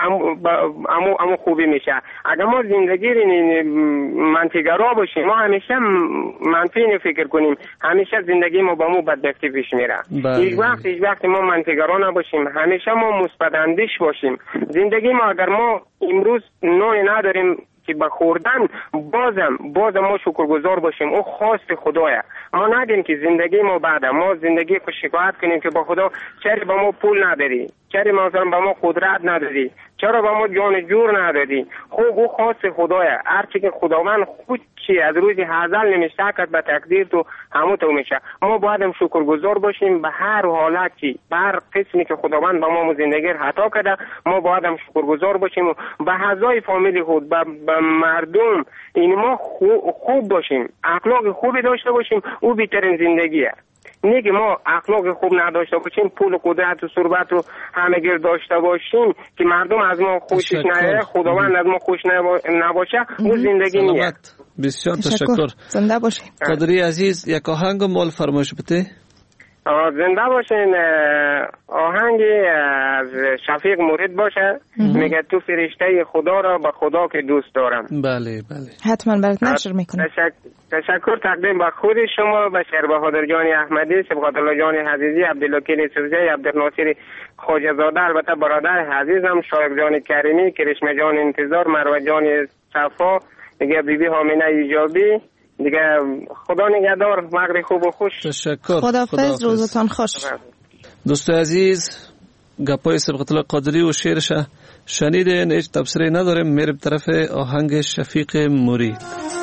امو امو خوبی میشه. اگر ما زندگی رو منفیگرا باشیم، ما همیشه منفی فکر کنیم، همیشه زندگی ما با مو بدبختی پیش میره. هیچ وقت هیچ وقت ما منفیگرا نباشیم، همیشه ما مثبت اندیش باشیم. زندگی ما اگر ما امروز نون نداریم، که به خوردن بازم بازم ما شکرگزار باشیم. او خواست خدایه. ما نگیم که زندگی ما بعده، ما زندگی کو شکایت کنیم که با خدا چرا به ما پول ندادی، چرا مثلا به ما قدرت ندادی، چرا به ما جان جور ندادی. خب او خواست خدایه. هر چی که خداوند خود چی از روز ازل نمیشه کرد به تقدیر تو همو تو میشه. ما باید هم شکرگزار باشیم به هر حالتی، به هر قسمی که خداوند به ما زندگی عطا کرده. ما باید هم شکرگزار باشیم و به اعضای فامیلی خود، به مردم این ما خوب باشیم، اخلاق خوبی داشته باشیم. او بهترین زندگیه. نه که ما اخلاق خوب نداشته باشیم، پول و قدرت و ثروت و همه گیر داشته باشیم که مردم از ما خوشش نیاد، خداوند از ما خوش نباشه، او زندگی نیست. بسیار تشکر. زنده باشین. قادری عزیز یک آهنگ مال فرمایش بده. زنده باشین. آهنگ از شفیق مرید باشه. میگه تو فرشته خدا را به خدا که دوست دارم. بله بله. حتما برات نشر میکنم. تشک... تشکر تقدیم به خود شما، به شهر بهادر جان احمدی، صبغت الله جان عزیزی، عبدالوکیل سوزی، عبدالناصر خواجه زاده، البته برادر عزیزم شایق جان کریمی، کرشمه جان انتظار، مروه جان صفا، دیگه بیبی حامینه ایجابی، دیگه خدا نگهدار، مغرب خوب و خوش. تشکر. خداحافظ، روزتان خوش. دوست عزیز، گپای صبغت الله قادری و شعرش شنیدین، هیچ تبصره نداریم، میریم طرف آهنگ شفیق مرید.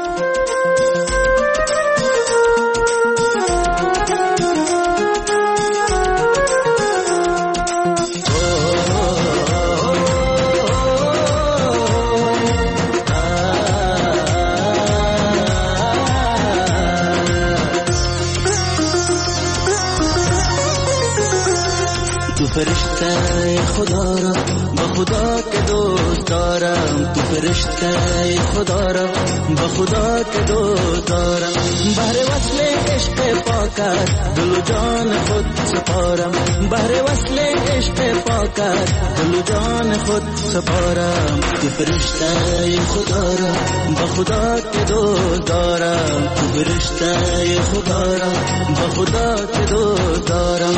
فرشته خدا را با خدا که دوست دارم، تو فرشته خدا را با خدا که دوست دارم. بهر وصل عشق پاکت دل و جان خود سپارم، بهر وصل عشق پاکت دل و جان خود سپارم. تو فرشته خدا را با خدا که دوست دارم، تو فرشته خدا را با خدا که دوست دارم.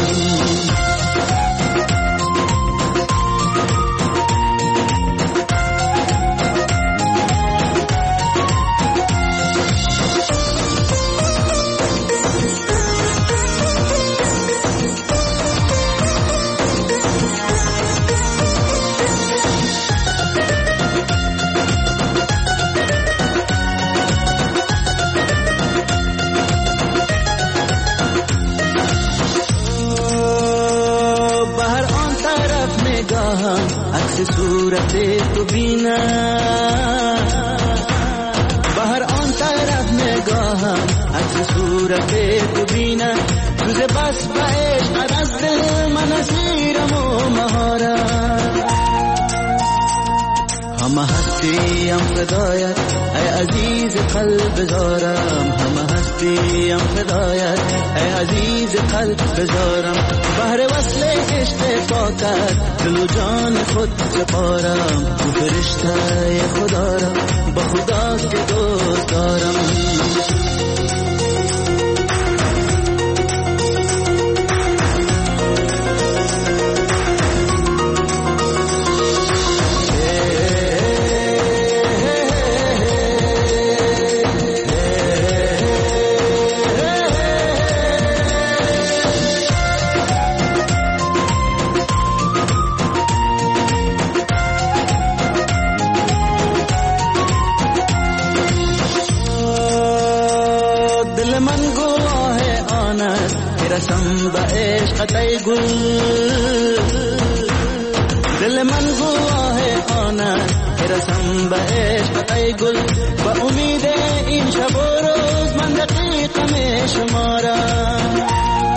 صورت تو بینا بهر آن طرف نگاهم، عکس صورت تو بینا، روز بس به عشق از دل من اسیرم و مهارم. همه هستیم فدایت ای عزیز قلب زارم، همه هستیم فدایت ای عزیز قلب بزارم. بهر وصل عشق پاکت دل و جان خود سپارم، تو فرشته خدا را با خدا که دوست دارم. رسم به عشق ای گل، دل من گواه آن است، رسم به عشق ای گل. با امید این شب و روز من دقیقم شمارم.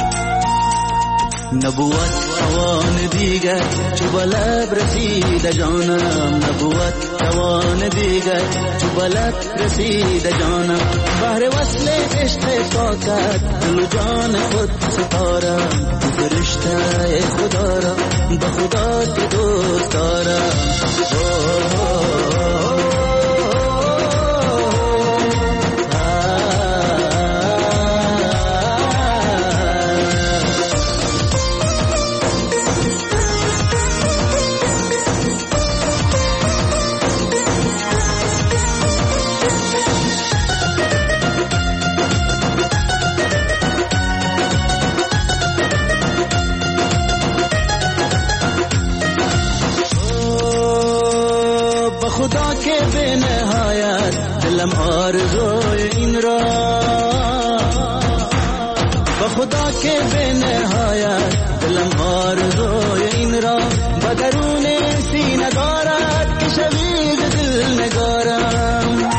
نبوت توان دیگر چو بلب رسید جانم، نبوت توان دیگر چو بلب رسید جانم. بهر وصل عشق پاکت دل و جان خود سپارم، تو فرشته خدا را به خدا که دوست دارم. آرزوی این را به خدا که به نهایت دلم آرزوی این را به درون سینه دارد که شوید دل نگارم.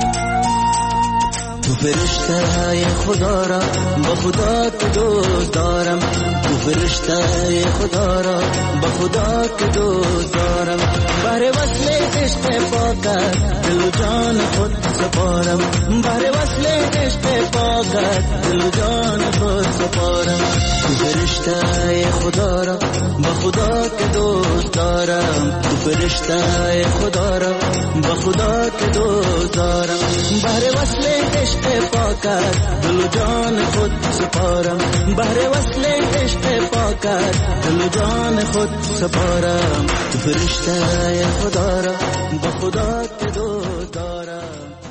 تو فرشته خدا را به خدا که دوست دارم، تو فرشته خدا را به خدا که دوست دارم. بر وصل عشق پاکت دل و جان خود سپارم، بر وصل عشق پاکت دل و جان خود سپارم. تو فرشته خدا را به خدا که دوست دارم، تو فرشته خدا را به خدا که دوست دارم. بر وصل عشق پاکت دل و جان خود سپارم، بر وصل عشق پاکت دل و جان خود سپارم. تو فرشته خدا را به خدا که دوست دارم.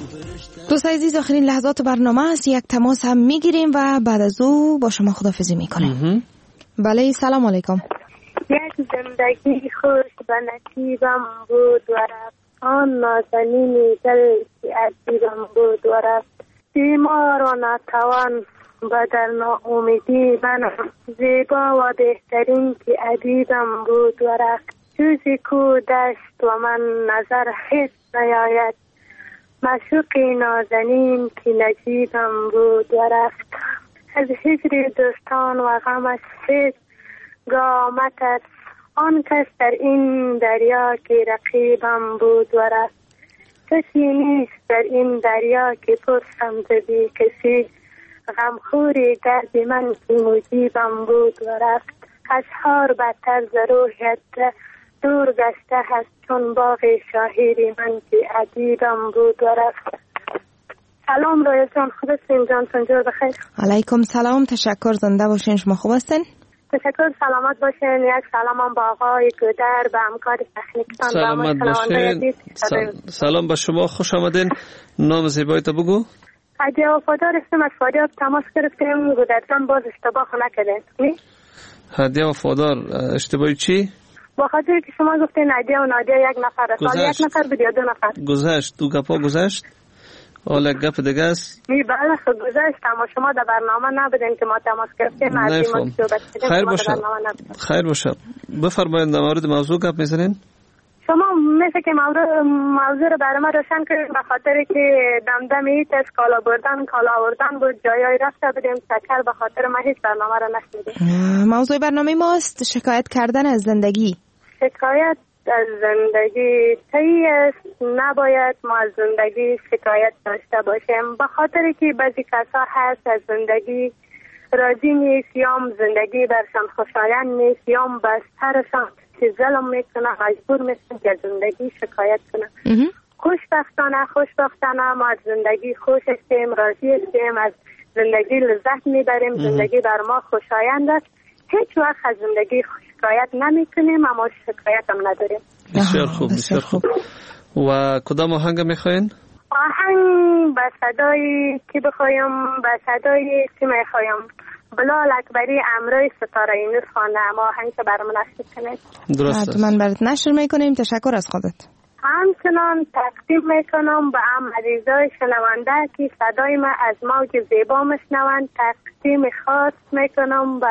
دوست عزیز آخرین لحظات برنامه است، یک تماس هم میگیریم و بعد از او با شما خداحافظی میکنیم. بله سلام علیکم. یک زندگی خوش به نصیبم بود و رفت، آن نازنین دل که عزیزم بود و رفت. بیمار و ناتوان و در ناامیدی منم، زیبا و بهترین که عزیزم بود و رفت. جوزی کو دشت و من نظر هیچ نیاید، معشوقی نازنین که نجیبم بود و رفت. از هجر دوستان و غمش هیچ گامت است، آن کس در این دریا که رقیبم بود و رفت. کسی نیست در این دریا که پرسم زدی کسی، غمخوری درد من که مجیبم بود و رفت. اشعار بدتر ز روحیت دور گشته هست، چون باغ شاهیری من که عجیبم بود و رفت. سلام رویا جان، خوب هستین جان؟ سنجور بخیر. علیکم سلام، تشکر، زنده باشین. شما خوب هستین؟ تشکر، سلامت باشین. یک سلام هم با آقای گودر، به همکار تکنیکتان. سلامت باشین. سلام به شما، خوش آمدین. نام زیبایی تو بگو. عجیه وفادار هستیم، از فاریاب تماس گرفتیم. گودر جان باز اشتباه نکردین. هدیه وفادار، اشتباهی چی؟ با خاطر که شما گفتین نادیه و نادیه یک نفر، سال یک نفر بود یا دو نفر گذشت. دو گپا گذشت، حالا گپ دیگه است. می بله خب گذشت، اما شما در برنامه نبودین که ما تماس گرفتیم. نفهم. خیر باشه، خیر باشه. بفرمایید در مورد موضوع گپ میزنین. شما مثل که موضوع موضوع رو برای ما روشن کردین، به خاطر که دمدمی از کالا بردن کالا آوردن بود، جایی رفته بودیم چکر، به خاطر ما هیچ برنامه رو نشنیدیم. موضوع برنامه ماست شکایت کردن از زندگی. شکایت از زندگی طبیعی است، نباید ما از زندگی شکایت داشته باشیم، به خاطر که بعضی کسا هست از زندگی راضی نیست، یا زندگی برشان خوشایند نیست، یا بسترشان که ظلم میکنه، مجبور میشن که زندگی شکایت کنه. خوشبختانه خوشبختانه ما از زندگی خوش هستیم، راضی هستیم، از زندگی لذت میبریم، زندگی بر ما خوشایند است، هیچ وقت از زندگی شکایت نمی کنیم، اما شکایت هم نداریم. بسیار خوب، بسیار خوب. و کدام آهنگ میخواین؟ آهنگ به صدای کی بخوایم؟ به صدای کی میخوایم؟ بلال اکبری امروی ستاره اینوس خوانده، اما آهنگ که برام نشر کنید. درست است. من برات نشر میکنیم. تشکر از خودت. همچنان تقدیم میکنم به ام عزیزای شنونده که صدای ما از موج زیبا میشنوند. تقدیم خاص میکنم به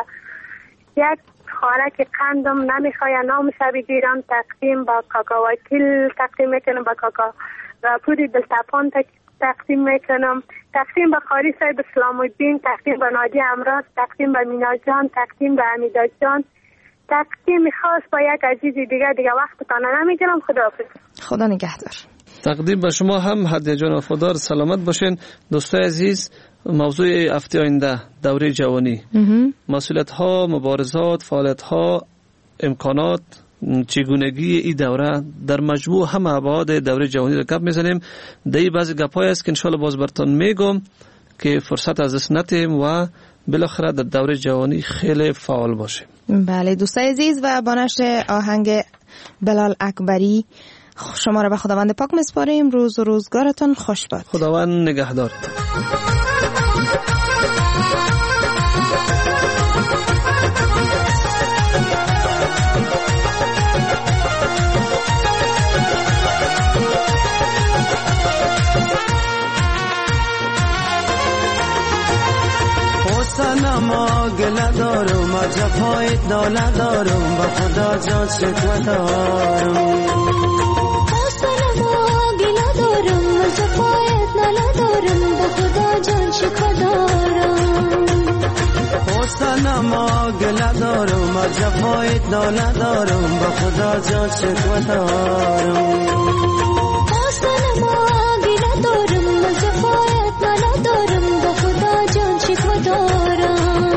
یک خانه که قندم نمیخواه نام شب بگیرم. تقدیم با کاکا وکیل تقدیم میکنم، با کاکا پوری دلتپان تقدیم میکنم. تقدیم به خاری صاحب اسلام الدین، تقدیم به نادی امراض، تقدیم به مینا جان، تقدیم به امیدا جان. تقدیم خاص با یک عزیز دیگه دیگه وقتتان نمیگیرم. خداحافظ. خدا نگهدار. تقدیم به شما هم هدیه جان وفادار، سلامت باشین. دوستای عزیز، موضوع هفته آینده دوره جوانی، مسئولیت ها، مبارزات، فعالیت ها، امکانات، چگونگی این دوره در مجموع همه ابعاد دوره جوانی را گپ میزنیم. دی بعضی گپای است که انشالله باز براتون میگم که فرصت از دست ندیم و بالاخره در دوره جوانی خیلی فعال باشیم. بله دوستای عزیز، و با نشر آهنگ بلال اکبری شما را به خداوند پاک میسپاریم. روز و روزگارتون خوش باد. خداوند نگهدارتون. نما گله دارم از جفایت ناله دارم به خدا جان شکوه دارم جفایت ناله دارم به خدا جان شکوه دارم حسن ما گله دارم از جفایت ناله دارم به خدا جان شکوه دارم حسن ما گله دارم از جفایت ناله دارم به خدا جان شکوه دارم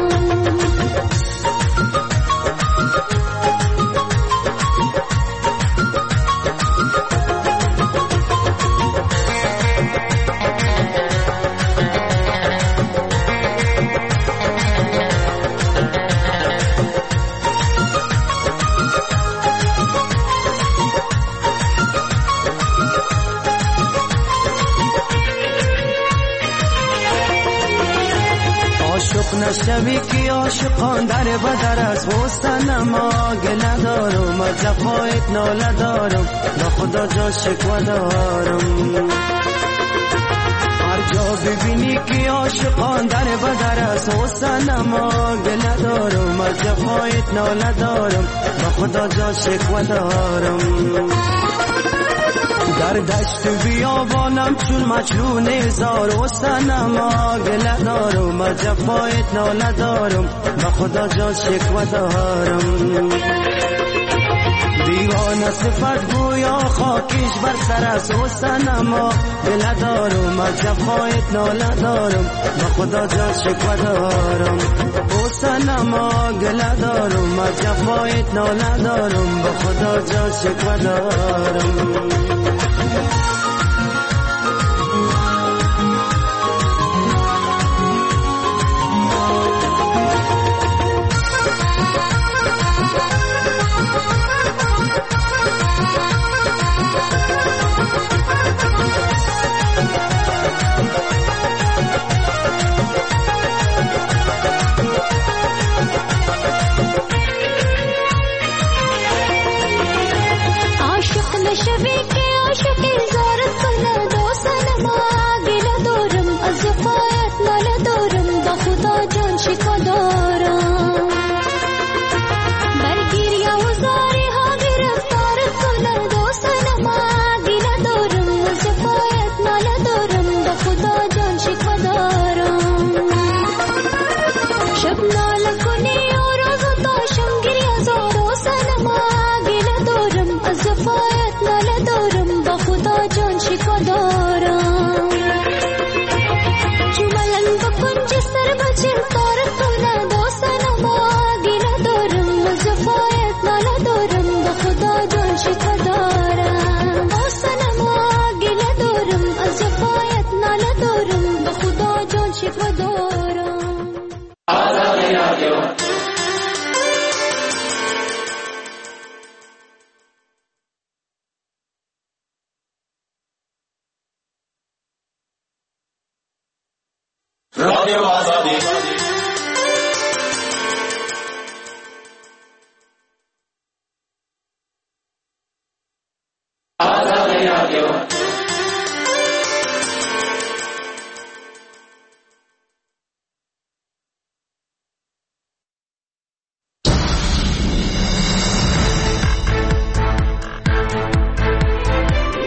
نشوی که عاشقان در بدر از حسن ما گله دارم از جفایت ناله دارم به خدا جان شکوه دارم هر جا ببینی که عاشقان در بدر از حسن ما گله دارم از جفایت ناله دارم به خدا جان شکوه دارم در دشت بیابانم چون مجنون زار حسن ما گله دارم از جفایت ناله دارم به خدا جان شکوه دارم دیوانه صفت گویا خاکش بر سر از حسن ما گله دارم از جفایت ناله دارم به خدا جان شکوه دارم حسن ما گله دارم از جفایت ناله دارم به خدا جان شکوه دارم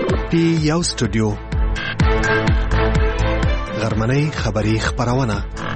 یو سټوډیو غرمنۍ خبری خبرونه